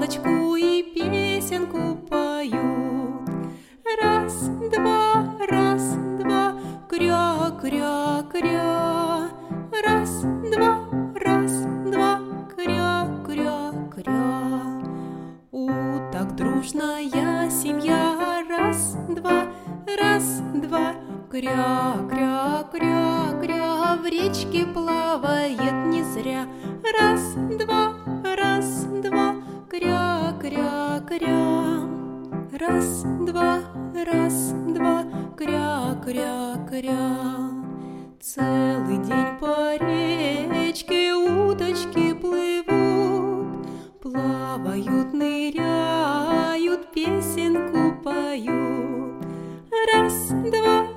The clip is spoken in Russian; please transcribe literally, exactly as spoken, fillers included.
палочку и песенку поют. Раз, два, раз, два, кря, кря, кря. Раз, два, раз, два, кря, кря, кря. Уток дружная семья. Раз, два, раз, два, кря, кря, кря, кря. В речке плавает не зря. Раз, два, раз, два, кря, кря, кря. Раз, два, раз, два, кря, кря, кря. Целый день по речке уточки плывут, плавают, ныряют, песенку поют. Раз, два,